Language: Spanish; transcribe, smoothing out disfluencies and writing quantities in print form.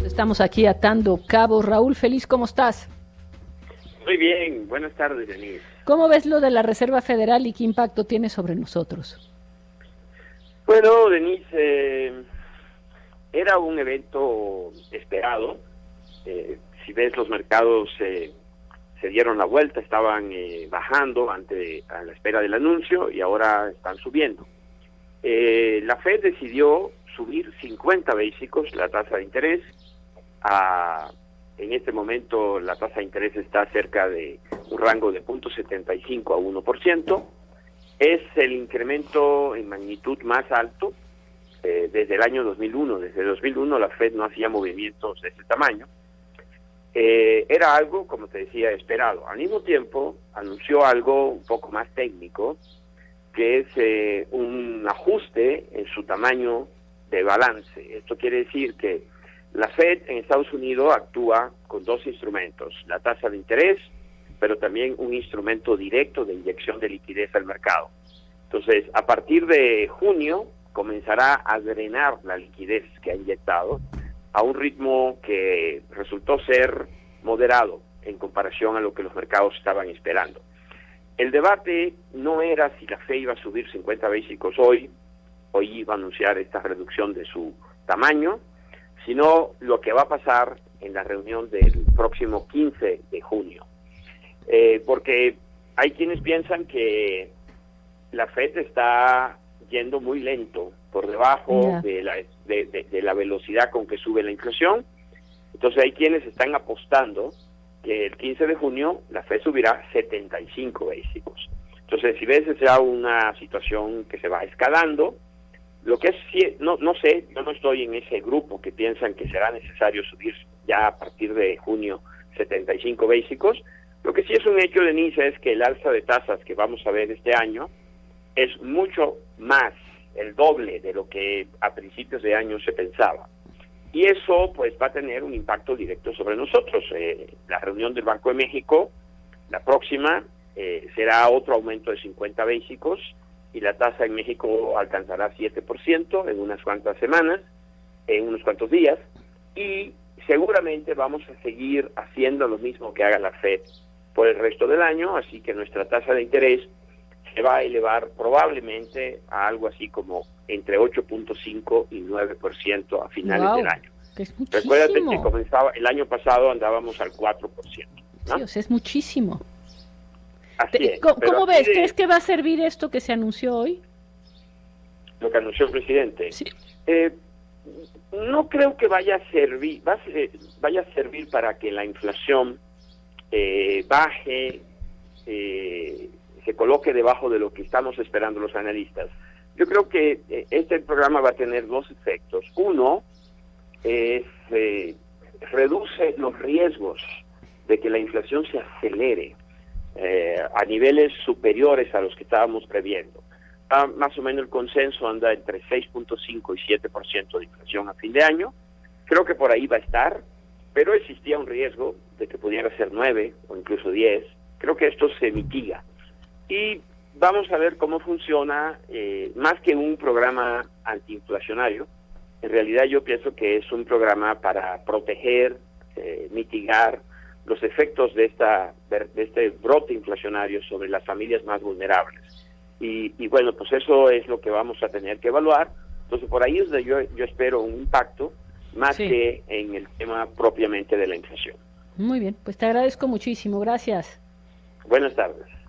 Estamos aquí atando cabos. Raúl Feliz, ¿cómo estás? Muy bien, buenas tardes, Denise. ¿Cómo ves lo de la Reserva Federal y qué impacto tiene sobre nosotros? Bueno, Denise, era un evento esperado. Si ves, los mercados se dieron la vuelta, estaban bajando a la espera del anuncio y ahora están subiendo. La Fed decidió subir 50 básicos la tasa de interés. En este momento la tasa de interés está cerca de un rango de 0.75 a 1%. Es el incremento en magnitud más alto desde el año 2001. Desde 2001 la Fed no hacía movimientos de ese tamaño. Era algo, como te decía, esperado. Al mismo tiempo, anunció algo un poco más técnico, que es un ajuste en su tamaño de balance. Esto quiere decir que la Fed en Estados Unidos actúa con dos instrumentos: la tasa de interés, pero también un instrumento directo de inyección de liquidez al mercado. Entonces, a partir de junio, comenzará a drenar la liquidez que ha inyectado a un ritmo que resultó ser moderado en comparación a lo que los mercados estaban esperando. El debate no era si la Fed iba a subir 50 básicos hoy iba a anunciar esta reducción de su tamaño, sino lo que va a pasar en la reunión del próximo 15 de junio. Porque hay quienes piensan que la Fed está yendo muy lento, por debajo de la velocidad con que sube la inflación. Entonces hay quienes están apostando que el 15 de junio la Fed subirá 75 básicos. Entonces, si ves, es ya una situación que se va escalando. Lo que es, no sé, yo no estoy en ese grupo que piensan que será necesario subir ya a partir de junio 75 básicos. Lo que sí es un hecho, Denise, es que el alza de tasas que vamos a ver este año es mucho más, el doble de lo que a principios de año se pensaba. Y eso pues va a tener un impacto directo sobre nosotros. La reunión del Banco de México, la próxima, será otro aumento de 50 básicos y la tasa en México alcanzará 7% en unas cuantas semanas, en unos cuantos días, y seguramente vamos a seguir haciendo lo mismo que haga la Fed por el resto del año, así que nuestra tasa de interés se va a elevar probablemente a algo así como entre 8.5 y 9% a finales del año. Es muchísimo. Recuérdate que comenzaba el año pasado, andábamos al 4%, ¿no? Sí, o sea, es muchísimo. Así es. ¿Cómo ves? ¿Crees que va a servir esto que se anunció hoy? Lo que anunció el presidente. Sí. No creo que vaya a servir, vaya a servir para que la inflación baje, se coloque debajo de lo que estamos esperando los analistas. Yo creo que este programa va a tener dos efectos. Uno es reduce los riesgos de que la inflación se acelere a niveles superiores a los que estábamos previendo. Más o menos el consenso anda entre 6.5 y 7% de inflación a fin de año. Creo que por ahí va a estar, pero existía un riesgo de que pudiera ser 9 o incluso 10. Creo que esto se mitiga. Y vamos a ver cómo funciona, más que un programa antiinflacionario. En realidad yo pienso que es un programa para proteger, mitigar los efectos de este brote inflacionario sobre las familias más vulnerables. Y bueno, pues eso es lo que vamos a tener que evaluar. Entonces por ahí es donde yo espero un impacto más que en el tema propiamente de la inflación. Muy bien, pues te agradezco muchísimo, gracias. Buenas tardes.